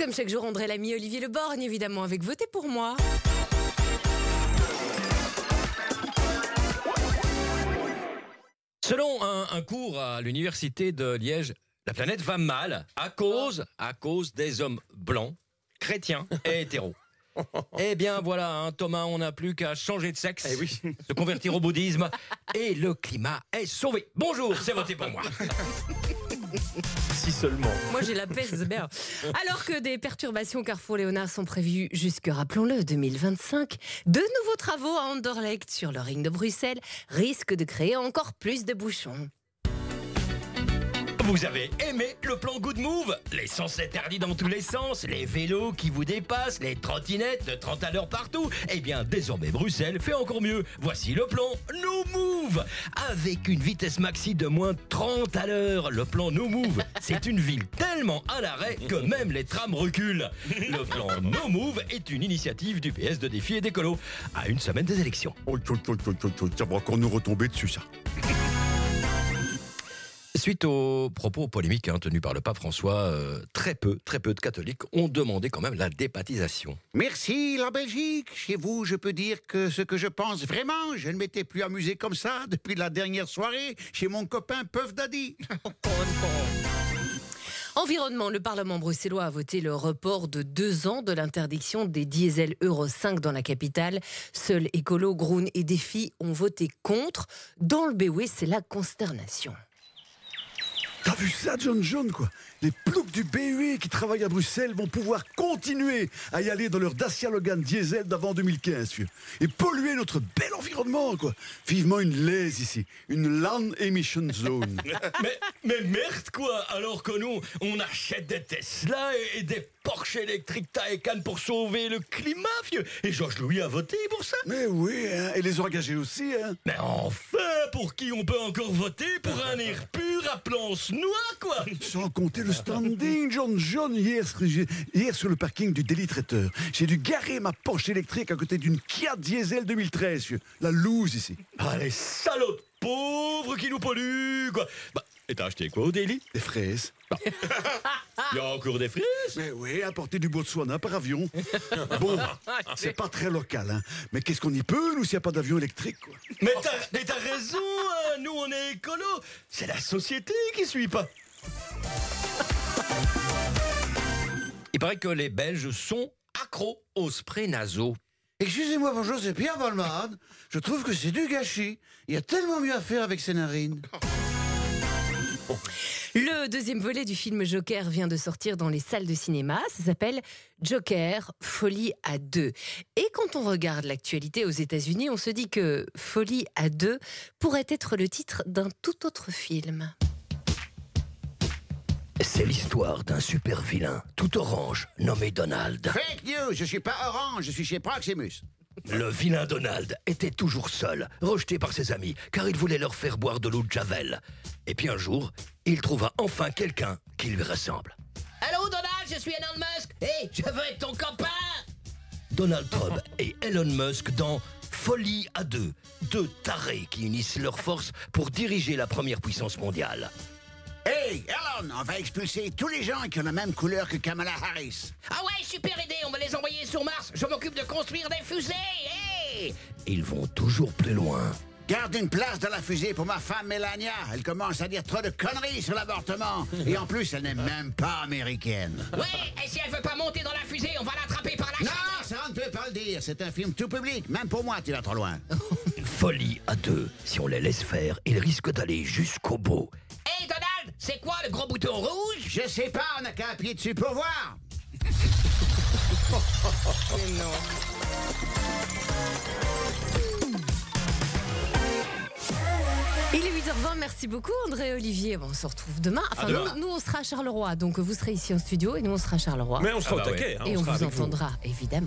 comme chaque jour, André Lamy, Olivier Le Borgne, évidemment, avec Votez pour moi. Selon un cours à l'université de Liège, la planète va mal à cause des hommes blancs, chrétiens et hétéros. Eh bien voilà, Thomas, on n'a plus qu'à changer de sexe, se convertir au bouddhisme et le climat est sauvé. Bonjour, c'est Votez pour moi. Si seulement. Moi, j'ai la peste, c'est bien. Alors que des perturbations Carrefour Léonard sont prévues jusque, rappelons-le, 2025, de nouveaux travaux à Anderlecht sur le ring de Bruxelles risquent de créer encore plus de bouchons. Vous avez aimé le plan Good Move? L'essence interdite dans tous les sens, les vélos qui vous dépassent, les trottinettes de 30 à l'heure partout. Eh bien, désormais, Bruxelles fait encore mieux. Voici le plan No Move. Avec une vitesse maxi de moins 30 à l'heure, le plan No Move, c'est une ville tellement à l'arrêt que même les trams reculent. Le plan No Move est une initiative du PS de Défi et d'Écolo, à une semaine des élections. Ça va encore nous retomber dessus, ça. Suite aux propos polémiques tenus par le pape François, très peu de catholiques ont demandé quand même la débaptisation. Merci, la Belgique. Chez vous, je peux dire que ce que je pense vraiment, je ne m'étais plus amusé comme ça depuis la dernière soirée chez mon copain Puff Daddy. Environnement, le Parlement bruxellois a voté le report de 2 ans de l'interdiction des diesels Euro 5 dans la capitale. Seuls Écolo, Groen et Défi ont voté contre. Dans le BOE, c'est la consternation. T'as vu ça, John, quoi? Les ploucs du BUE qui travaillent à Bruxelles vont pouvoir continuer à y aller dans leur Dacia Logan diesel d'avant 2015, vieux. Et polluer notre bel environnement, quoi. Vivement une laise ici, une Land Emission Zone. mais merde, quoi. Alors que nous, on achète des Tesla et des Porsche électriques Taycan pour sauver le climat, vieux. Et Georges Louis a voté pour ça. Mais oui, hein, et les engagés aussi, hein. Mais enfin, pour qui on peut encore voter pour un air pur à planche noire, quoi. Sans compter le standing, John, hier sur le parking du Délit Traiteur. J'ai dû garer ma Porsche électrique à côté d'une Kia Diesel 2013, vieux. La loose ici. Ah, les salauds de pauvres qui nous polluent, quoi. Bah, et t'as acheté quoi au Délit? Des fraises. Il y a encore des fraises? Mais oui, apporter du Botswana par avion. Bon, c'est pas très local, hein. Mais qu'est-ce qu'on y peut, nous, s'il n'y a pas d'avion électrique, quoi. Mais t'as raison, hein. Nous, on est écolo. C'est la société qui suit pas. Il paraît que les Belges sont accros aux sprays nasaux. Excusez-moi, bonjour, c'est Pierre Balmade. Je trouve que c'est du gâchis. Il y a tellement mieux à faire avec ses narines. Le deuxième volet du film Joker vient de sortir dans les salles de cinéma. Ça s'appelle Joker, Folie à 2. Et quand on regarde l'actualité aux États-Unis, on se dit que Folie à 2 pourrait être le titre d'un tout autre film. C'est l'histoire d'un super vilain, tout orange, nommé Donald. Fake news, je suis pas orange, je suis chez Proximus. Le vilain Donald était toujours seul, rejeté par ses amis, car il voulait leur faire boire de l'eau de Javel. Et puis un jour, il trouva enfin quelqu'un qui lui ressemble. Allô Donald, je suis Elon Musk. Hey, je veux être ton copain. Donald Trump et Elon Musk dans Folie à 2, deux tarés qui unissent leurs forces pour diriger la première puissance mondiale. Hey, Elon, on va expulser tous les gens qui ont la même couleur que Kamala Harris. Ah ouais, super idée, on va les envoyer sur Mars. Je m'occupe de construire des fusées. Hey. Ils vont toujours plus loin. Garde une place dans la fusée pour ma femme Melania. Elle commence à dire trop de conneries sur l'avortement. Et en plus, elle n'est même pas américaine. Ouais, et si elle veut pas monter dans la fusée, on va l'attraper par la Non, ça on ne peut pas le dire. C'est un film tout public. Même pour moi, tu vas trop loin. Folie à 2. Si on les laisse faire, ils risquent d'aller jusqu'au bout. Hey Donald, c'est quoi le gros bouton rouge? Je sais pas, on n'a qu'à appuyer dessus pour voir. Il est 8h20, merci beaucoup André et Olivier. Bon, on se retrouve demain. Enfin, nous, on sera à Charleroi, donc vous serez ici en studio et nous, on sera à Charleroi. Mais on sera au taquet. Et on vous entendra, évidemment.